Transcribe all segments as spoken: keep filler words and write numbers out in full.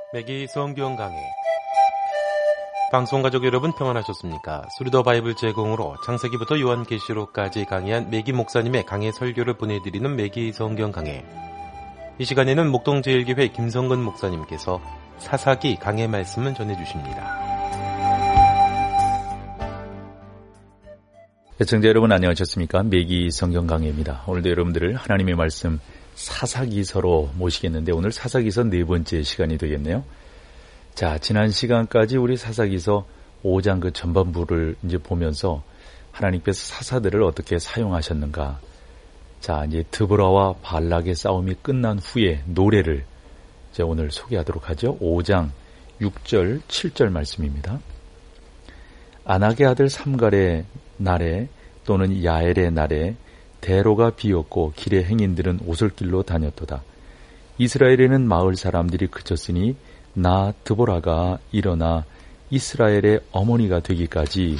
매기 성경 강해. 방송가족 여러분 평안하셨습니까? 수리더 바이블 제공으로 창세기부터 요한계시록까지 강해한 매기 목사님의 강해 설교를 보내드리는 매기 성경 강해. 이 시간에는 목동제일교회 김성근 목사님께서 사사기 강해 말씀을 전해주십니다. 시청자 여러분 안녕하셨습니까? 매기 성경 강해입니다. 오늘도 여러분들을 하나님의 말씀 사사기서로 모시겠는데 오늘 사사기서 네 번째 시간이 되겠네요. 자, 지난 시간까지 우리 사사기서 오 장 그 전반부를 이제 보면서 하나님께서 사사들을 어떻게 사용하셨는가. 자, 이제 드보라와 발락의 싸움이 끝난 후에 노래를 이제 오늘 소개하도록 하죠. 오 장 육 절, 칠 절 말씀입니다. 아낙의 아들 삼갈의 날에 또는 야엘의 날에 대로가 비었고 길의 행인들은 오솔길로 다녔도다. 이스라엘에는 마을 사람들이 그쳤으니 나 드보라가 일어나 이스라엘의 어머니가 되기까지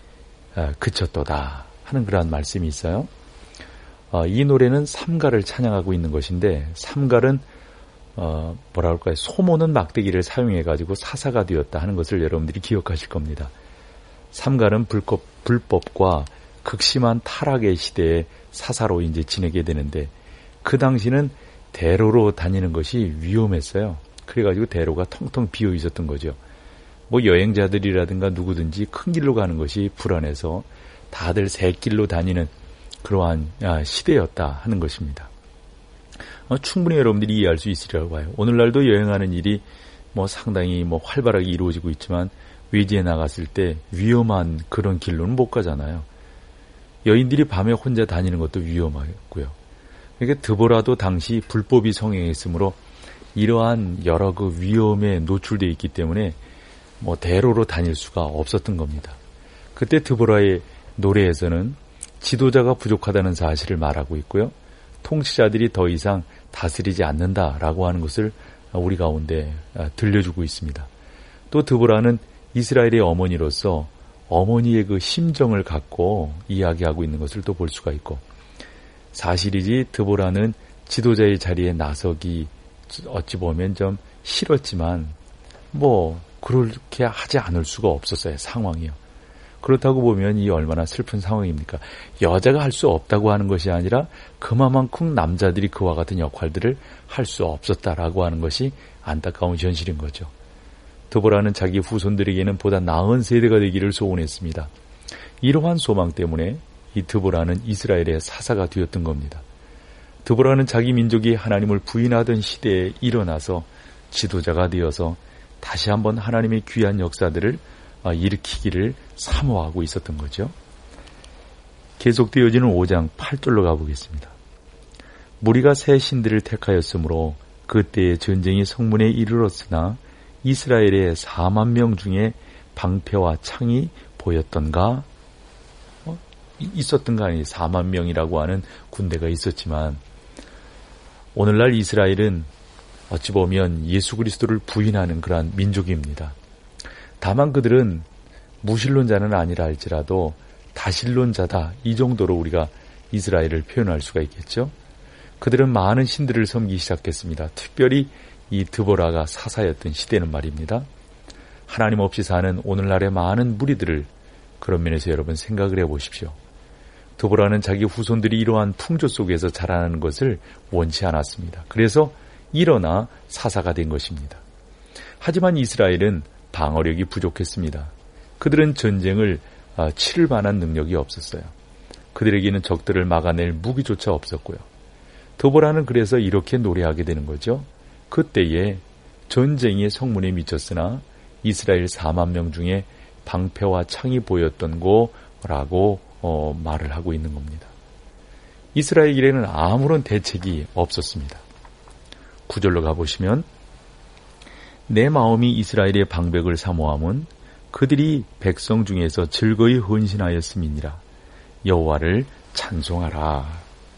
그쳤도다 하는 그러한 말씀이 있어요. 이 노래는 삼갈을 찬양하고 있는 것인데 삼갈은 어, 뭐라 할까요? 소모는 막대기를 사용해가지고 사사가 되었다 하는 것을 여러분들이 기억하실 겁니다. 삼갈은 불법, 불법과 극심한 타락의 시대에 사사로 이제 지내게 되는데 그 당시는 대로로 다니는 것이 위험했어요. 그래가지고 대로가 텅텅 비어 있었던 거죠. 뭐 여행자들이라든가 누구든지 큰 길로 가는 것이 불안해서 다들 새 길로 다니는 그러한 시대였다 하는 것입니다. 어, 충분히 여러분들이 이해할 수 있으리라고 봐요. 오늘날도 여행하는 일이 뭐 상당히 뭐 활발하게 이루어지고 있지만 외지에 나갔을 때 위험한 그런 길로는 못 가잖아요. 여인들이 밤에 혼자 다니는 것도 위험하고요. 그러니까 드보라도 당시 불법이 성행했으므로 이러한 여러 그 위험에 노출되어 있기 때문에 뭐 대로로 다닐 수가 없었던 겁니다. 그때 드보라의 노래에서는 지도자가 부족하다는 사실을 말하고 있고요. 통치자들이 더 이상 다스리지 않는다라고 하는 것을 우리 가운데 들려주고 있습니다. 또 드보라는 이스라엘의 어머니로서 어머니의 그 심정을 갖고 이야기하고 있는 것을 또 볼 수가 있고, 사실이지 드보라는 지도자의 자리에 나서기 어찌 보면 좀 싫었지만 뭐 그렇게 하지 않을 수가 없었어요. 상황이요. 그렇다고 보면 이 얼마나 슬픈 상황입니까? 여자가 할 수 없다고 하는 것이 아니라 그만큼 남자들이 그와 같은 역할들을 할 수 없었다라고 하는 것이 안타까운 현실인 거죠. 드보라는 자기 후손들에게는 보다 나은 세대가 되기를 소원했습니다. 이러한 소망 때문에 이 드보라는 이스라엘의 사사가 되었던 겁니다. 드보라는 자기 민족이 하나님을 부인하던 시대에 일어나서 지도자가 되어서 다시 한번 하나님의 귀한 역사들을 일으키기를 사모하고 있었던 거죠. 계속되어지는 오 장 팔 절로 가보겠습니다. 무리가 새 신들을 택하였으므로 그때의 전쟁이 성문에 이르렀으나 이스라엘의 사만 명 중에 방패와 창이 보였던가? 어? 있었던가 아니 사만 명이라고 하는 군대가 있었지만 오늘날 이스라엘은 어찌 보면 예수 그리스도를 부인하는 그러한 민족입니다. 다만 그들은 무신론자는 아니라 할지라도 다신론자다 이 정도로 우리가 이스라엘을 표현할 수가 있겠죠. 그들은 많은 신들을 섬기기 시작했습니다. 특별히 이 드보라가 사사였던 시대는 말입니다. 하나님 없이 사는 오늘날의 많은 무리들을 그런 면에서 여러분 생각을 해보십시오. 드보라는 자기 후손들이 이러한 풍조 속에서 자라나는 것을 원치 않았습니다. 그래서 일어나 사사가 된 것입니다. 하지만 이스라엘은 방어력이 부족했습니다. 그들은 전쟁을 치를 만한 능력이 없었어요. 그들에게는 적들을 막아낼 무기조차 없었고요. 드보라는 그래서 이렇게 노래하게 되는 거죠. 그때에 전쟁이 성문에 미쳤으나 이스라엘 사만 명 중에 방패와 창이 보였던 거라고 어, 말을 하고 있는 겁니다. 이스라엘에게는 아무런 대책이 없었습니다. 구 절로 가보시면 내 마음이 이스라엘의 방백을 사모함은 그들이 백성 중에서 즐거이 헌신하였음이니라. 여호와를 찬송하라.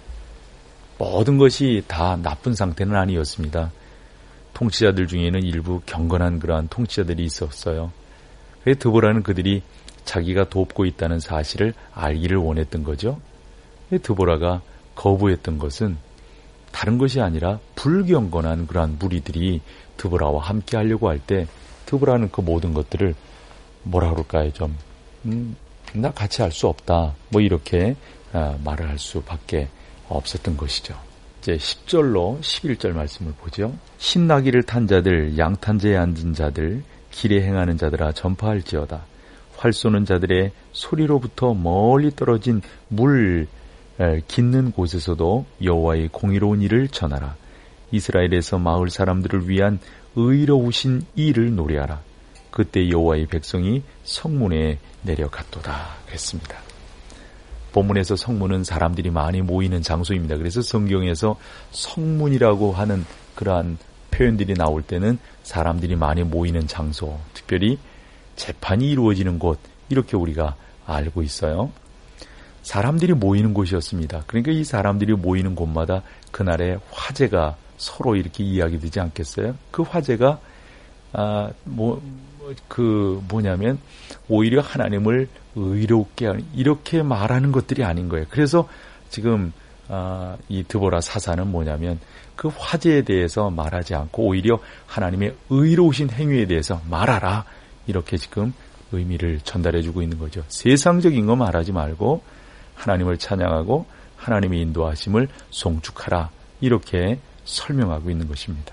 모든 것이 다 나쁜 상태는 아니었습니다. 통치자들 중에는 일부 경건한 그러한 통치자들이 있었어요. 그래서 드보라는 그들이 자기가 돕고 있다는 사실을 알기를 원했던 거죠. 드보라가 거부했던 것은 다른 것이 아니라 불경건한 그러한 무리들이 드보라와 함께 하려고 할 때 드보라는 그 모든 것들을 뭐라 그럴까요? 좀 음, 나 같이 할 수 없다. 뭐 이렇게 아, 말을 할 수밖에 없었던 것이죠. 이제 십 절로 십일 절 말씀을 보죠. 신나귀를 탄 자들, 양탄자에 앉은 자들, 길에 행하는 자들아 전파할지어다. 활 쏘는 자들의 소리로부터 멀리 떨어진 물 깃는 곳에서도 여호와의 공의로운 일을 전하라. 이스라엘에서 마을 사람들을 위한 의로우신 일을 노래하라. 그때 여호와의 백성이 성문에 내려갔도다 그랬습니다. 본문에서 성문은 사람들이 많이 모이는 장소입니다. 그래서 성경에서 성문이라고 하는 그러한 표현들이 나올 때는 사람들이 많이 모이는 장소, 특별히 재판이 이루어지는 곳, 이렇게 우리가 알고 있어요. 사람들이 모이는 곳이었습니다. 그러니까 이 사람들이 모이는 곳마다 그날의 화제가 서로 이렇게 이야기되지 않겠어요? 그 화제가 아, 뭐, 그 뭐냐면 오히려 하나님을 의롭게 하는, 이렇게 말하는 것들이 아닌 거예요. 그래서 지금 아, 이 드보라 사사는 뭐냐면 그 화제에 대해서 말하지 않고 오히려 하나님의 의로우신 행위에 대해서 말하라, 이렇게 지금 의미를 전달해주고 있는 거죠. 세상적인 거 말하지 말고 하나님을 찬양하고 하나님의 인도하심을 송축하라, 이렇게 설명하고 있는 것입니다.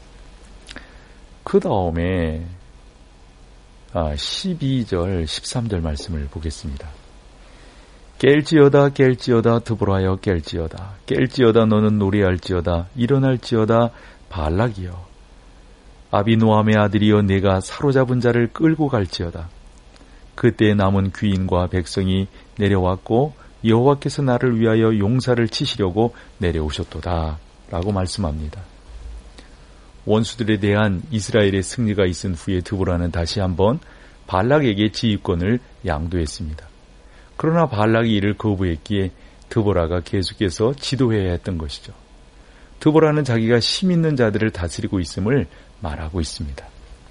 그 다음에 십이 절, 십삼 절 말씀을 보겠습니다. 깰지어다 깰지어다 드보라여 깰지어다 깰지어다 너는 노래할지어다 일어날지어다 발락이여 아비노함의 아들이여 내가 사로잡은 자를 끌고 갈지어다. 그때 남은 귀인과 백성이 내려왔고 여호와께서 나를 위하여 용사를 치시려고 내려오셨도다 라고 말씀합니다. 원수들에 대한 이스라엘의 승리가 있은 후에 드보라는 다시 한번 발락에게 지휘권을 양도했습니다. 그러나 발락이 이를 거부했기에 드보라가 계속해서 지도해야 했던 것이죠. 드보라는 자기가 힘 있는 자들을 다스리고 있음을 말하고 있습니다.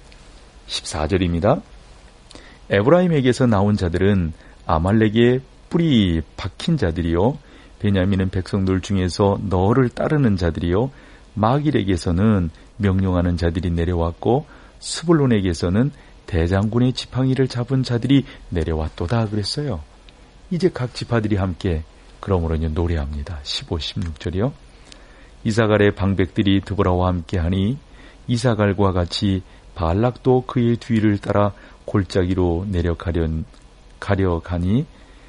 십사 절입니다. 에브라임에게서 나온 자들은 아말렉의 뿌리 박힌 자들이요 베냐민은 백성들 중에서 너를 따르는 자들이요 마길에게서는 명령하는 자들이 내려왔고 스불론에게서는 대장군의 지팡이를 잡은 자들이 내려왔도다 그랬어요. 이제 각 지파들이 함께 그러므로 노래합니다. 십오, 십육 절이요. 이사갈의 방백들이 드보라와 함께하니 이사갈과 같이 발락도 그의 뒤를 따라 골짜기로 내려가려 가려가니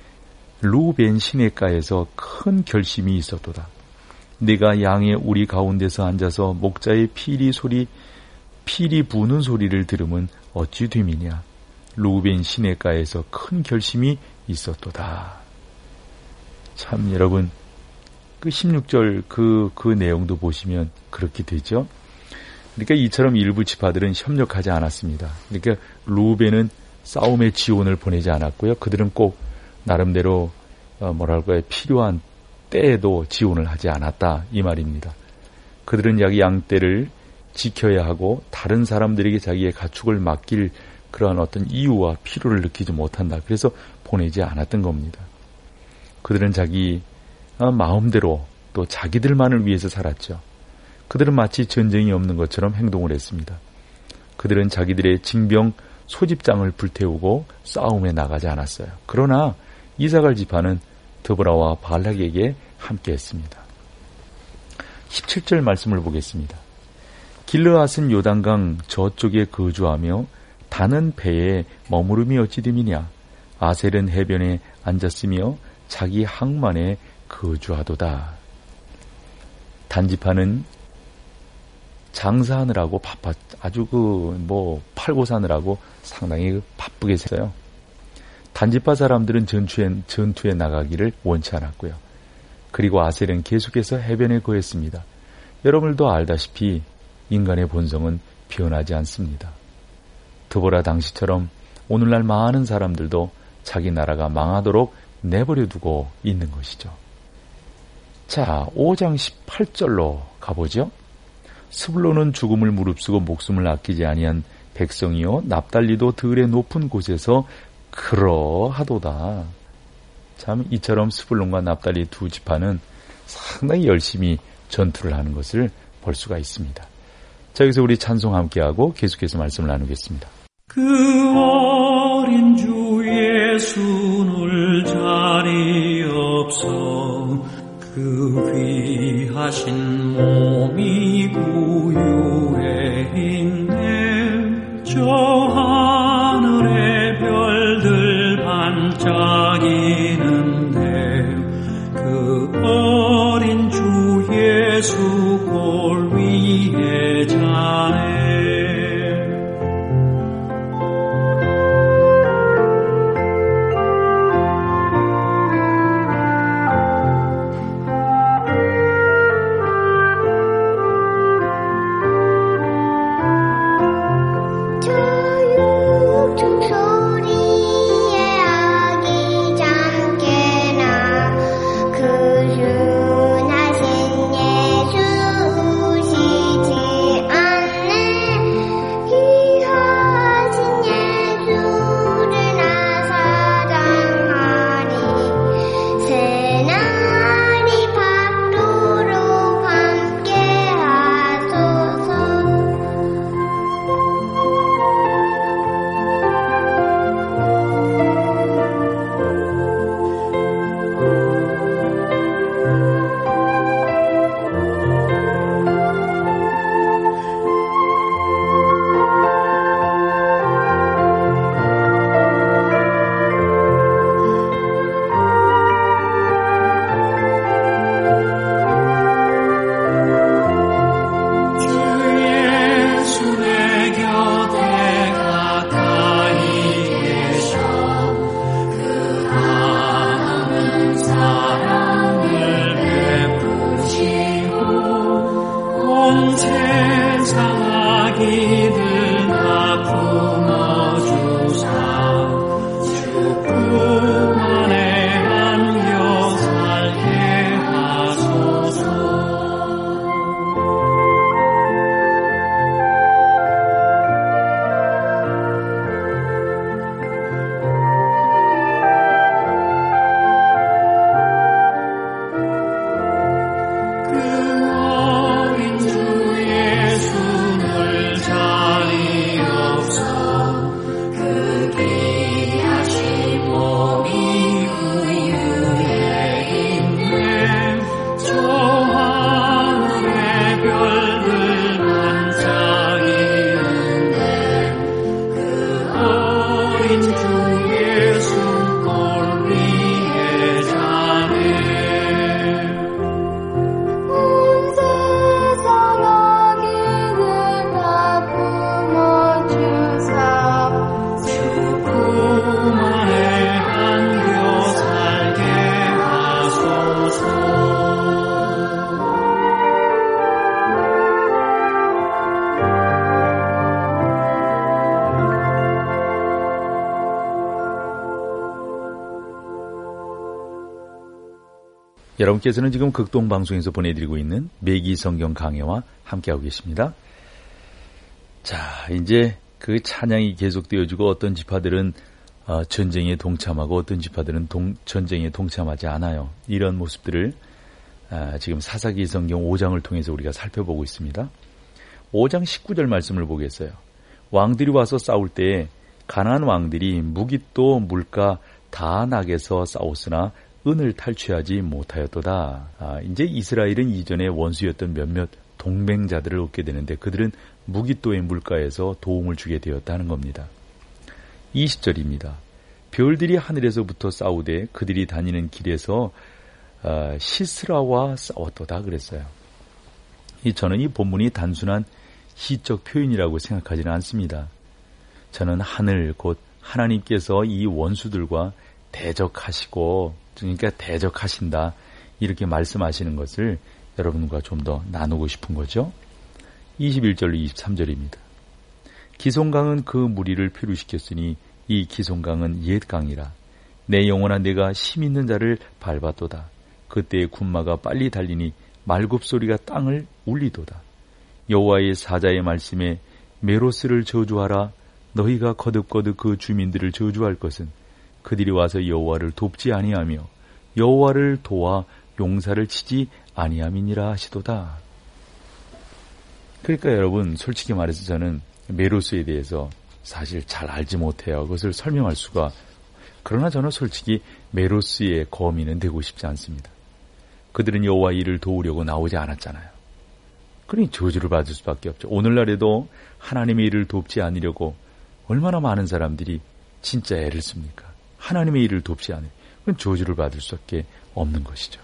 루벤 시내가에서 큰 결심이 있었도다. 내가 양의 우리 가운데서 앉아서 목자의 피리 소리, 피리 부는 소리를 들으면 어찌 됨이냐. 루벤 시내가에서 큰 결심이 있었도다. 참 여러분, 그 십육 절 그, 그 내용도 보시면 그렇게 되죠. 그러니까 이처럼 일부 지파들은 협력하지 않았습니다. 그러니까 루벤은 싸움의 지원을 보내지 않았고요. 그들은 꼭 나름대로 뭐랄까요, 필요한 때에도 지원을 하지 않았다, 이 말입니다. 그들은 자기 양떼를 지켜야 하고 다른 사람들에게 자기의 가축을 맡길 그러한 어떤 이유와 필요를 느끼지 못한다. 그래서 보내지 않았던 겁니다. 그들은 자기 마음대로 또 자기들만을 위해서 살았죠. 그들은 마치 전쟁이 없는 것처럼 행동을 했습니다. 그들은 자기들의 징병 소집장을 불태우고 싸움에 나가지 않았어요. 그러나 이사갈 지파는 드보라와 발락에게 함께했습니다. 십칠 절 말씀을 보겠습니다. 길르앗은 요단강 저쪽에 거주하며 단은 배에 머무름이 어찌 됨이냐. 아셀은 해변에 앉았으며 자기 항만에 거주하도다. 단지파는 장사하느라고 바빴, 아주 그, 뭐, 팔고 사느라고 상당히 바쁘게 살아요. 단지파 사람들은 전투에, 전투에 나가기를 원치 않았고요. 그리고 아셀은 계속해서 해변에 거했습니다. 여러분들도 알다시피 인간의 본성은 변하지 않습니다. 드보라 당시처럼 오늘날 많은 사람들도 자기 나라가 망하도록 내버려 두고 있는 것이죠. 자, 오 장 십팔 절로 가보죠. 스불론은 죽음을 무릅쓰고 목숨을 아끼지 아니한 백성이요 납달리도 들의 높은 곳에서 그러하도다. 참 이처럼 스불론과 납달리 두 지파는 상당히 열심히 전투를 하는 것을 볼 수가 있습니다. 자, 여기서 우리 찬송 함께하고 계속해서 말씀을 나누겠습니다. 그 어린 주 예수를 자리 없어 그 귀하신 몸이 구유에 있네. 저 하늘의 별들 반짝이는데 그 어린 주 예수 골 위에 자네. 여러분께서는 지금 극동방송에서 보내드리고 있는 매기 성경 강해와 함께하고 계십니다. 자, 이제 그 찬양이 계속되어지고 어떤 지파들은 어, 전쟁에 동참하고 어떤 지파들은 동, 전쟁에 동참하지 않아요. 이런 모습들을 아, 지금 사사기 성경 오 장을 통해서 우리가 살펴보고 있습니다. 오 장 십구 절 말씀을 보겠어요. 왕들이 와서 싸울 때에 가나안 왕들이 무깃도 물가 다 낙에서 싸웠으나 은을 탈취하지 못하였도다. 아, 이제 이스라엘은 이전에 원수였던 몇몇 동맹자들을 얻게 되는데 그들은 무깃도의 물가에서 도움을 주게 되었다는 겁니다. 이십 절입니다. 별들이 하늘에서부터 싸우되 그들이 다니는 길에서 어, 시스라와 싸웠도다 그랬어요. 이, 저는 이 본문이 단순한 시적 표현이라고 생각하지는 않습니다. 저는 하늘 곧 하나님께서 이 원수들과 대적하시고 그러니까 대적하신다 이렇게 말씀하시는 것을 여러분과 좀 더 나누고 싶은 거죠. 이십일 절로 이십삼 절입니다. 기송강은 그 무리를 표류시켰으니 이 기송강은 옛 강이라. 내 영혼아 내가 심 있는 자를 밟았도다. 그때의 군마가 빨리 달리니 말굽소리가 땅을 울리도다. 여호와의 사자의 말씀에 메로스를 저주하라. 너희가 거듭거듭 그 주민들을 저주할 것은 그들이 와서 여호와를 돕지 아니하며 여호와를 도와 용사를 치지 아니함이니라 하시도다. 그러니까 여러분 솔직히 말해서 저는 메로스에 대해서 사실 잘 알지 못해요. 그것을 설명할 수가. 그러나 저는 솔직히 메로스의 거민은 되고 싶지 않습니다. 그들은 여호와의 일을 도우려고 나오지 않았잖아요. 그러니 저주를 받을 수밖에 없죠. 오늘날에도 하나님의 일을 돕지 않으려고 얼마나 많은 사람들이 진짜 애를 씁니까? 하나님의 일을 돕지 않으려. 그건 저주를 받을 수밖에 없는 것이죠.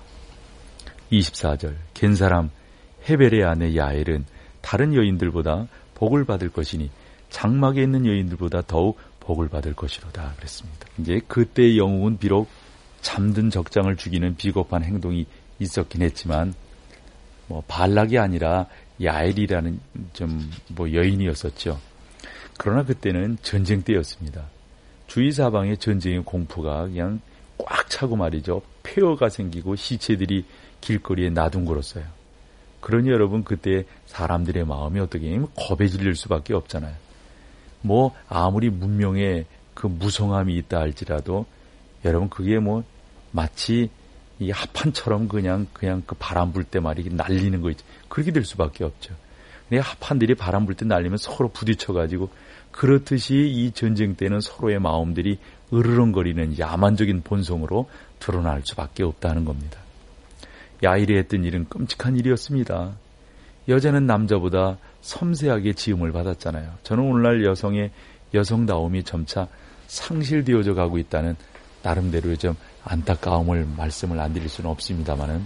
이십사 절 겐 사람 헤벨의 아내 야엘은 다른 여인들보다 복을 받을 것이니 장막에 있는 여인들보다 더욱 복을 받을 것이로다 그랬습니다. 이제 그때의 영웅은 비록 잠든 적장을 죽이는 비겁한 행동이 있었긴 했지만 뭐 발락이 아니라 야엘이라는 좀 뭐 여인이었었죠. 그러나 그때는 전쟁 때였습니다. 주위 사방에 전쟁의 공포가 그냥 꽉 차고 말이죠. 폐허가 생기고 시체들이 길거리에 나둥거렸어요. 그러니 여러분 그때 사람들의 마음이 어떻게 하면 겁에 질릴 수밖에 없잖아요. 뭐 아무리 문명에 그 무성함이 있다 할지라도 여러분 그게 뭐 마치 이 합판처럼 그냥 그냥 그 바람 불 때 말이 날리는 거 있죠. 그렇게 될 수밖에 없죠. 근데 합판들이 바람 불 때 날리면 서로 부딪혀가지고 그렇듯이 이 전쟁 때는 서로의 마음들이 으르렁거리는 야만적인 본성으로 드러날 수밖에 없다는 겁니다. 야일이 했던 일은 끔찍한 일이었습니다. 여자는 남자보다 섬세하게 지음을 받았잖아요. 저는 오늘날 여성의 여성다움이 점차 상실되어져 가고 있다는 나름대로의 좀 안타까움을 말씀을 안 드릴 수는 없습니다만은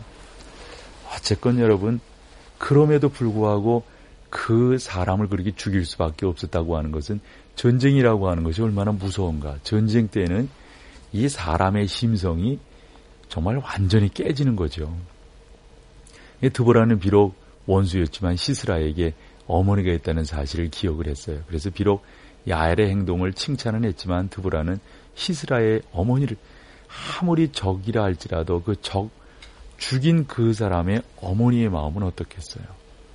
어쨌건 여러분 그럼에도 불구하고 그 사람을 그렇게 죽일 수밖에 없었다고 하는 것은 전쟁이라고 하는 것이 얼마나 무서운가. 전쟁 때는 이 사람의 심성이 정말 완전히 깨지는 거죠. 드보라는 비록 원수였지만 시스라에게 어머니가 있다는 사실을 기억을 했어요. 그래서 비록 야엘의 행동을 칭찬은 했지만 드보라는 시스라의 어머니를 아무리 적이라 할지라도 그 적 죽인 그 사람의 어머니의 마음은 어떻겠어요?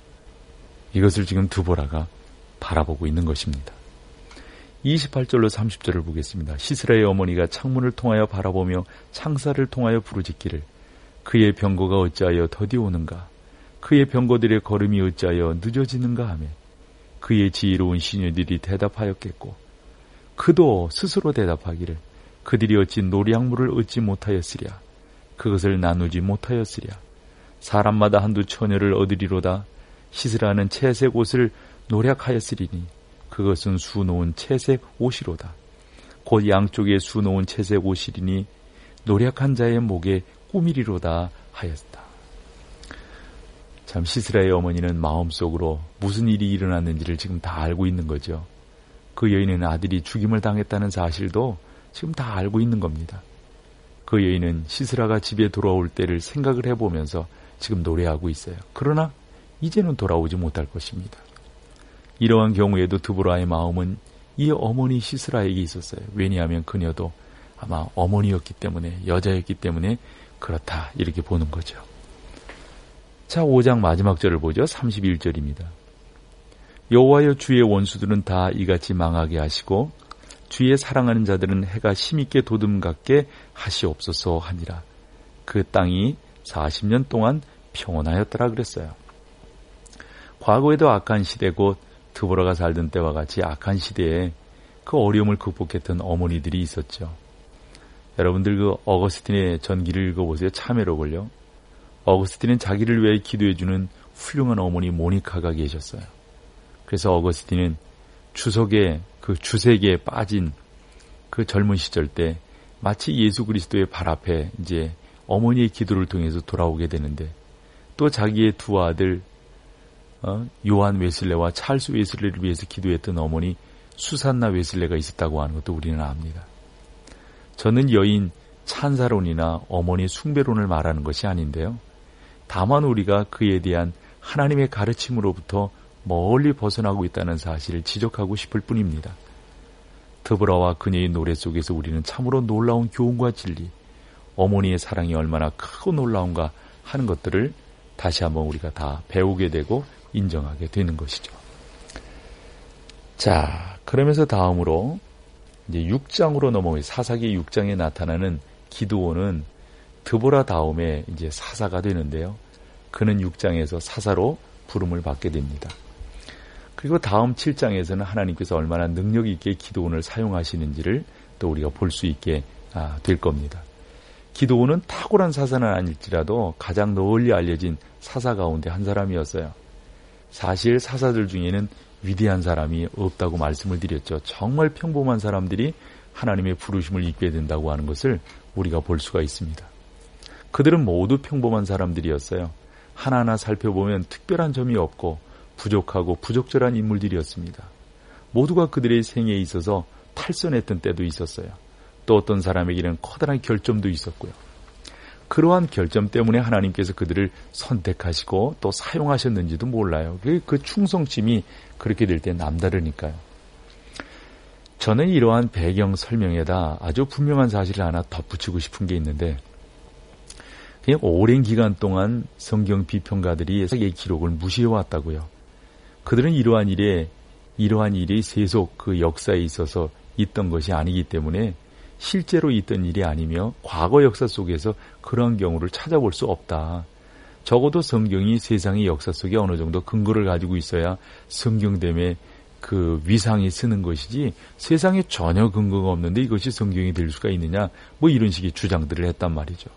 이것을 지금 드보라가 바라보고 있는 것입니다. 이십팔 절로 삼십 절을 보겠습니다. 시스라의 어머니가 창문을 통하여 바라보며 창살을 통하여 부르짖기를 그의 병거가 어찌하여 더디오는가? 그의 병거들의 걸음이 어찌하여 늦어지는가 하며 그의 지혜로운 시녀들이 대답하였겠고 그도 스스로 대답하기를 그들이 어찌 노량물을 얻지 못하였으랴 그것을 나누지 못하였으랴 사람마다 한두 처녀를 얻으리로다 시스라는 채색 옷을 노략하였으리니 그것은 수놓은 채색 옷이로다 곧 양쪽에 수놓은 채색 옷이리니 노략한 자의 목에 꾸미리로다 하였다. 참 시스라의 어머니는 마음속으로 무슨 일이 일어났는지를 지금 다 알고 있는 거죠. 그 여인은 아들이 죽임을 당했다는 사실도 지금 다 알고 있는 겁니다. 그 여인은 시스라가 집에 돌아올 때를 생각을 해보면서 지금 노래하고 있어요. 그러나 이제는 돌아오지 못할 것입니다. 이러한 경우에도 드보라의 마음은 이 어머니 시스라에게 있었어요. 왜냐하면 그녀도 아마 어머니였기 때문에 여자였기 때문에 그렇다 이렇게 보는 거죠. 자, 오 장 마지막 절을 보죠. 삼십일 절입니다. 여호와여 주의 원수들은 다 이같이 망하게 하시고 주의 사랑하는 자들은 해가 힘있게 도듬갑게 하시옵소서 하니라. 그 땅이 사십 년 동안 평온하였더라 그랬어요. 과거에도 악한 시대 곧 드보라가 살던 때와 같이 악한 시대에 그 어려움을 극복했던 어머니들이 있었죠. 여러분들 그 어거스틴의 전기를 읽어보세요. 참회록을요. 어거스틴은 자기를 위해 기도해주는 훌륭한 어머니 모니카가 계셨어요. 그래서 어거스틴은 주석의 그 주색에 빠진 그 젊은 시절 때 마치 예수 그리스도의 발 앞에 이제 어머니의 기도를 통해서 돌아오게 되는데 또 자기의 두 아들 어, 요한 웨슬레와 찰스 웨슬레를 위해서 기도했던 어머니 수산나 웨슬레가 있었다고 하는 것도 우리는 압니다. 저는 여인 찬사론이나 어머니 숭배론을 말하는 것이 아닌데요. 다만 우리가 그에 대한 하나님의 가르침으로부터 멀리 벗어나고 있다는 사실을 지적하고 싶을 뿐입니다. 드보라와 그녀의 노래 속에서 우리는 참으로 놀라운 교훈과 진리, 어머니의 사랑이 얼마나 크고 놀라운가 하는 것들을 다시 한번 우리가 다 배우게 되고 인정하게 되는 것이죠. 자, 그러면서 다음으로 이제 육 장으로 넘어가요. 사사기 육 장에 나타나는 기드온은 드보라 다음에 이제 사사가 되는데요. 그는 육 장에서 사사로 부름을 받게 됩니다. 그리고 다음 칠 장에서는 하나님께서 얼마나 능력 있게 기도원을 사용하시는지를 또 우리가 볼 수 있게 될 겁니다. 기도원은 탁월한 사사는 아닐지라도 가장 널리 알려진 사사 가운데 한 사람이었어요. 사실 사사들 중에는 위대한 사람이 없다고 말씀을 드렸죠. 정말 평범한 사람들이 하나님의 부르심을 입게 된다고 하는 것을 우리가 볼 수가 있습니다. 그들은 모두 평범한 사람들이었어요. 하나하나 살펴보면 특별한 점이 없고 부족하고 부적절한 인물들이었습니다. 모두가 그들의 생애에 있어서 탈선했던 때도 있었어요. 또 어떤 사람에게는 커다란 결점도 있었고요. 그러한 결점 때문에 하나님께서 그들을 선택하시고 또 사용하셨는지도 몰라요. 그 충성심이 그렇게 될 때 남다르니까요. 저는 이러한 배경 설명에다 아주 분명한 사실을 하나 덧붙이고 싶은 게 있는데, 그냥 오랜 기간 동안 성경 비평가들이 이 기록을 무시해왔다고요. 그들은 이러한 일에, 이러한 일이 세속 그 역사에 있어서 있던 것이 아니기 때문에 실제로 있던 일이 아니며 과거 역사 속에서 그러한 경우를 찾아볼 수 없다. 적어도 성경이 세상의 역사 속에 어느 정도 근거를 가지고 있어야 성경됨에 그 위상이 쓰는 것이지, 세상에 전혀 근거가 없는데 이것이 성경이 될 수가 있느냐, 뭐 이런 식의 주장들을 했단 말이죠.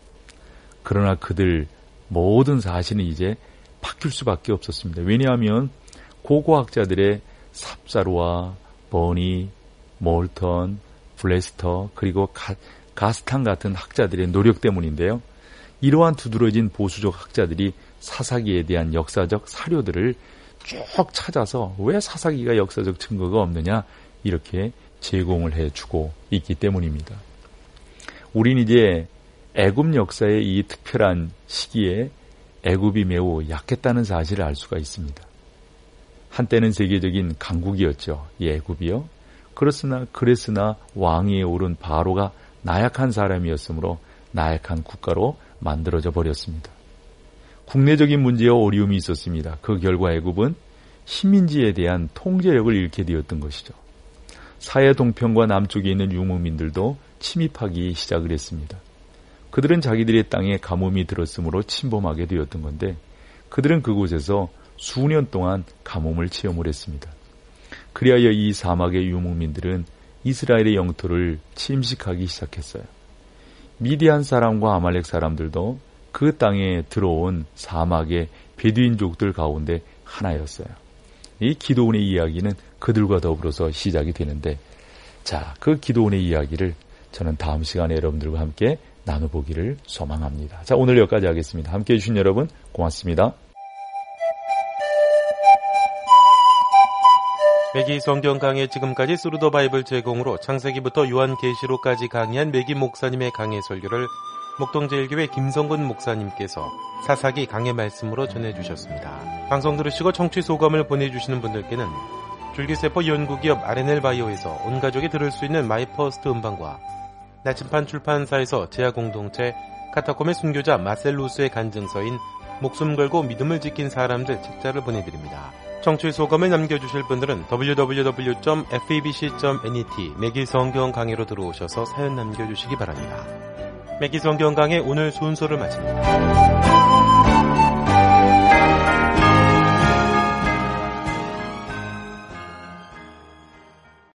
그러나 그들 모든 사실은 이제 바뀔 수밖에 없었습니다. 왜냐하면 고고학자들의 삽사루와 버니, 몰턴, 블레스터, 그리고 가, 가스탄 같은 학자들의 노력 때문인데요. 이러한 두드러진 보수적 학자들이 사사기에 대한 역사적 사료들을 쭉 찾아서 왜 사사기가 역사적 증거가 없느냐, 이렇게 제공을 해주고 있기 때문입니다. 우린 이제 애굽 역사의 이 특별한 시기에 애굽이 매우 약했다는 사실을 알 수가 있습니다. 한때는 세계적인 강국이었죠, 이 애굽이요. 그렇으나 그랬으나 왕위에 오른 바로가 나약한 사람이었으므로 나약한 국가로 만들어져 버렸습니다. 국내적인 문제와 어려움이 있었습니다. 그 결과 애굽은 식민지에 대한 통제력을 잃게 되었던 것이죠. 사해 동편과 남쪽에 있는 유목민들도 침입하기 시작을 했습니다. 그들은 자기들의 땅에 가뭄이 들었으므로 침범하게 되었던 건데, 그들은 그곳에서 수년 동안 가뭄을 체험을 했습니다. 그리하여 이 사막의 유목민들은 이스라엘의 영토를 침식하기 시작했어요. 미디안 사람과 아말렉 사람들도 그 땅에 들어온 사막의 베두인족들 가운데 하나였어요. 이 기드온의 이야기는 그들과 더불어서 시작이 되는데, 자, 그 기드온의 이야기를 저는 다음 시간에 여러분들과 함께 나눠보기를 소망합니다. 자, 오늘 여기까지 하겠습니다. 함께해 주신 여러분 고맙습니다. 매기 성경 강해 지금까지 스루더 바이블 제공으로 창세기부터 요한계시록까지 강의한 매기 목사님의 강해 설교를 목동제일교회 김성근 목사님께서 사사기 강해 말씀으로 전해주셨습니다. 방송 들으시고 청취 소감을 보내주시는 분들께는 줄기세포 연구기업 알엔엘바이오에서 온가족이 들을 수 있는 마이퍼스트 음반과 나침판 출판사에서 제야공동체 카타콤의 순교자 마셀루스의 간증서인 목숨 걸고 믿음을 지킨 사람들 책자를 보내드립니다. 청취 소감을 남겨주실 분들은 더블유 더블유 더블유 점 에프이비씨 점 넷 매기 성경 강해로 들어오셔서 사연 남겨주시기 바랍니다. 매기 성경 강해 오늘 순서를 마칩니다.